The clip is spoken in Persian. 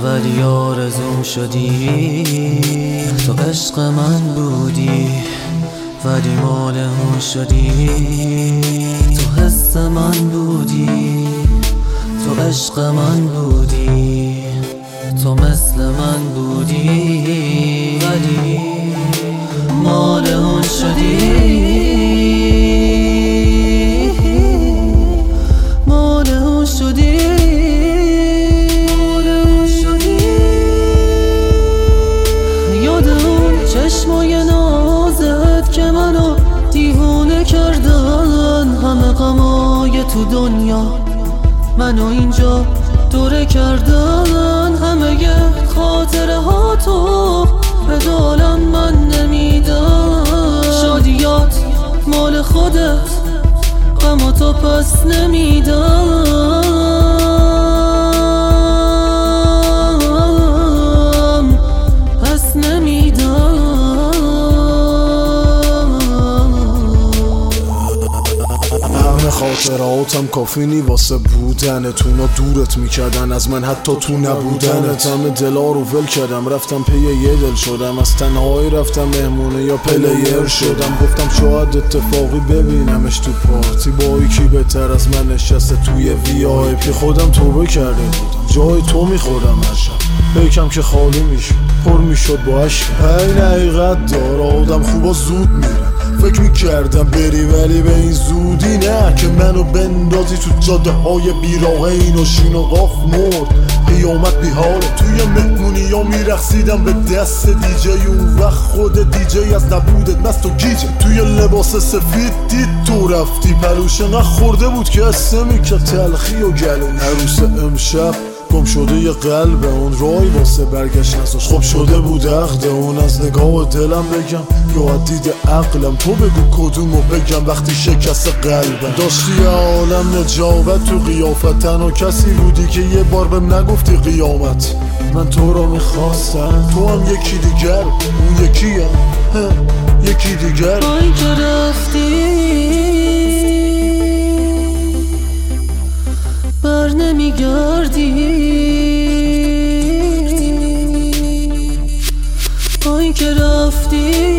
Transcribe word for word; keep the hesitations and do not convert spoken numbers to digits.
ولی آرزوم شدی. تو عشق من بودی ولی مال اون شدی. تو حس من بودی، تو عشق من بودی، تو مثل من بودی ولی مال اون شدی. مال اون شدی. مال اون شدی. یاد اون چشمای نازت که منو دیوونه کردن، همه غمای تو دنیا منو اینجا دوره کردن. همه خاطره ها تو به دالم من نمیدم. شادیات مال خودت، غم تو پس نمیدم، پس نمیدم. همه خاطراتم کافی نی واسه بودنتونا، دورت میکردن از من حتی تو نبودنت. همه دلا رو ول کردم رفتم پی یه دل شدم، از تنهایی رفتم مهمونه یا پلیر شدم. گفتم شاید اتفاقی ببینمش تو پارتی، با یکی بهتر از من نشسته توی وی آی پی. خودم توبه کرده بودم جای تو میخوردم هر شب، یکم که خالی میشد پر میشد با عشق. این حقیقت داره آدم خوبا زود میره، فکر میکردم بری ولی به این زودی نه، که منو بندازی تو جاده های بیراهین و شین و قاف مرد. قیامت بیحاله توی مهمونی یا میرقصیدم به دست دیجی، اون وقت خود دیجی از نبودت مست و گیجه. توی لباس سفید دید تو رفتی، پلوش نخورده بود که اسه میکرد تلخی و گلون. عروس امشب گم شده یه قلب اون، رای واسه برگشت نزاش. خب شده بود عقد اون، از نگاه دلم بگم یا دید عقلم؟ تو بگو کدومو بگم وقتی شکست قلبم. داشتی یه عالم نجابت تو قیافت، تنها کسی بودی که یه بار بهم نگفتی قیامت. من تو رو میخواستم، تو هم یکی دیگر، اون یکی هم یکی دیگر. آی که رفتی بر نمیگردی، آی که رفتی